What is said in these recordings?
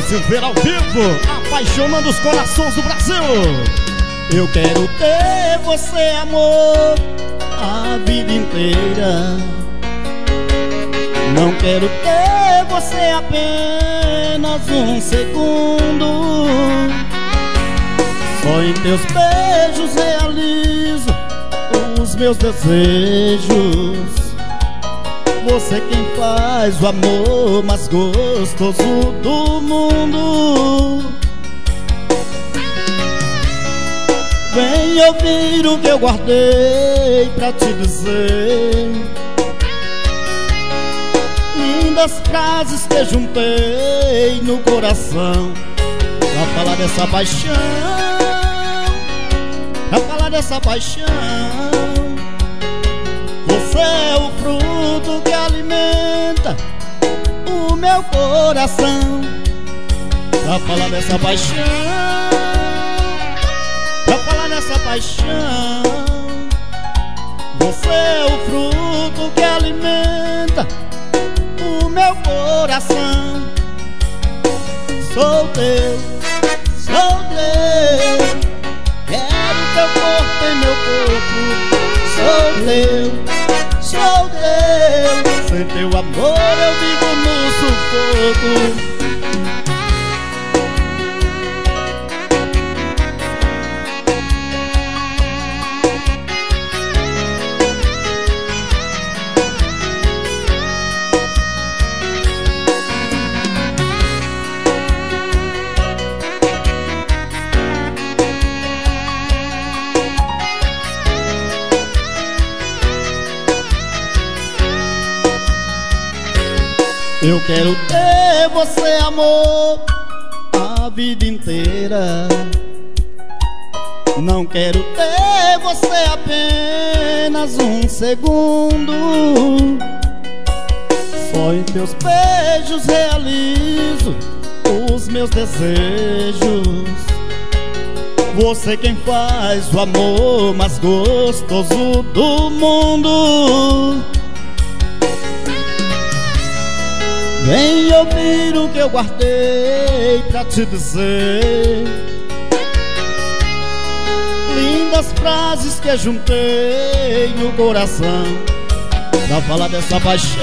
Silveira ao vivo, apaixonando os corações do Brasil. Eu quero ter você, amor, a vida inteira. Não quero ter você apenas um segundo. Só em teus beijos realizo os meus desejos. Você quem faz o amor mais gostoso do mundo. Vem ouvir o que eu guardei pra te dizer. Lindas frases que juntei no coração pra falar dessa paixão, pra falar dessa paixão. Você é o fruto que alimenta o meu coração. Pra falar dessa paixão, pra falar dessa paixão. Você é o fruto que alimenta o meu coração. Sou teu, sou teu. Quero teu corpo em meu corpo. Sou teu, sou teu. Sem teu amor eu vivo no sufoco. Eu quero ter você, amor, a vida inteira. Não quero ter você apenas um segundo. Só em teus beijos realizo os meus desejos. Você quem faz o amor mais gostoso do mundo. Vem ouvir o que eu guardei pra te dizer. Lindas frases que juntei no coração pra falar dessa paixão,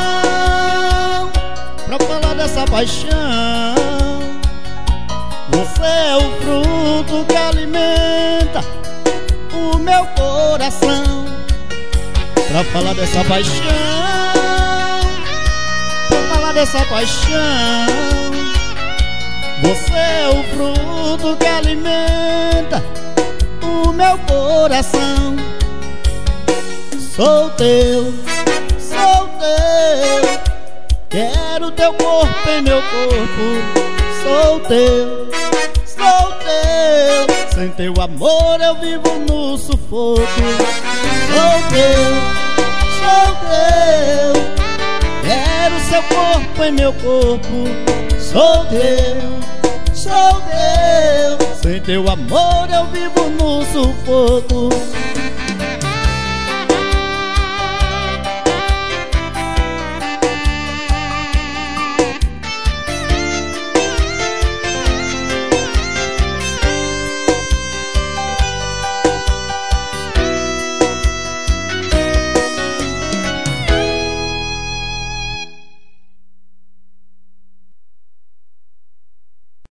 pra falar dessa paixão. Você é o fruto que alimenta o meu coração. Pra falar dessa paixão, dessa paixão. Você é o fruto que alimenta o meu coração. Sou teu, sou teu. Quero teu corpo em meu corpo. Sou teu, sou teu. Sem teu amor eu vivo no sufoco. Sou teu, sou teu. Quero seu corpo em meu corpo. Sou teu, sou teu. Sem teu amor eu vivo no sufoco.